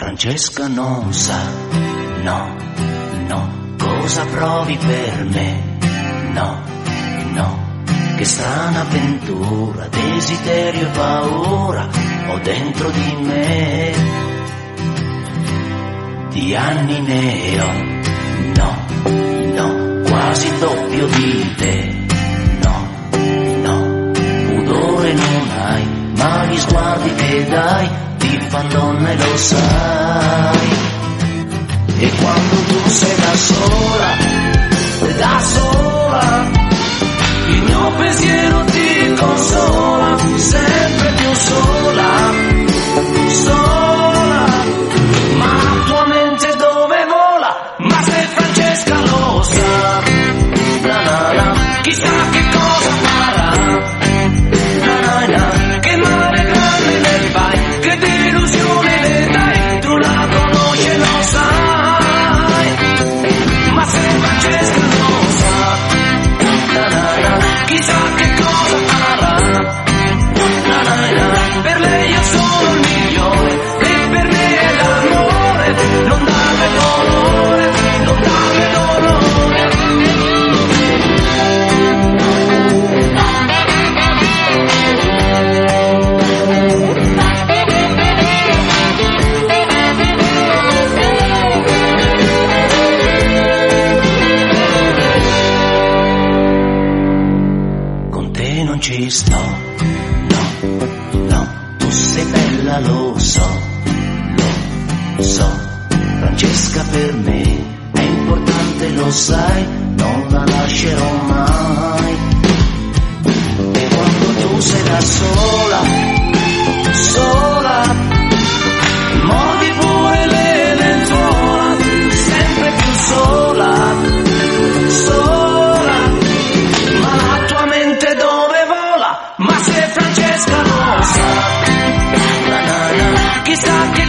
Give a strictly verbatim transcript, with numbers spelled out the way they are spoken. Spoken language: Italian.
Francesca non sa, no, no, cosa provi per me, no, no, che strana avventura, desiderio e paura ho dentro di me, di anni ne ho, no, no, quasi il doppio di te, no, no, pudore non hai, ma gli sguardi che dai ti fan donna e lo sai, e quando tu sei da sola, da sola, il mio pensiero ti consola, sempre più sola, sola, ma la tua mente dove vola, ma se Francesca lo sa, na na na, chissà che cosa farà, na na na, che male grande le fai, che delusione le dai, tu la conosci e lo sai, ma se Francesca lo sa, na na na, chissà che cosa farà, na na na, per lei io sono il migliore, e per me è l'amore, non darle dolore, non darle dolore. Con te non ci sto, no, no, tu sei bella, lo so, lo so, Francesca per me è importante, lo sai, non la lascerò mai, e quando tu sei da sola, sola, muovi pure le lenzuola, sempre più sola, sola, ma la tua mente dove vola, ma se Francesca lo sa, na na na, chissà che